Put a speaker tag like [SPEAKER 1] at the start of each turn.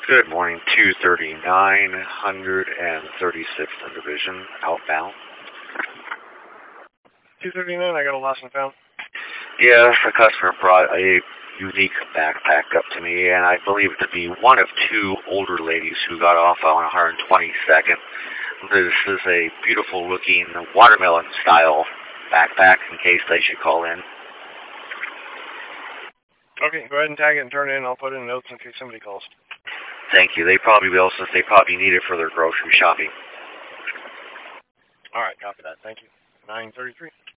[SPEAKER 1] Good morning, 239, 136th Division, outbound.
[SPEAKER 2] 239, I got a lost and found.
[SPEAKER 1] Yes, a customer brought a unique backpack up to me, and I believe it to be one of two older ladies who got off on 122nd. This is a beautiful-looking watermelon-style backpack in case they should call in.
[SPEAKER 2] Okay, go ahead and tag it and turn it in. I'll put in notes in case somebody calls.
[SPEAKER 1] Thank you. They probably will, since they probably need it for their grocery shopping.
[SPEAKER 2] All right, copy that. Thank you. 933.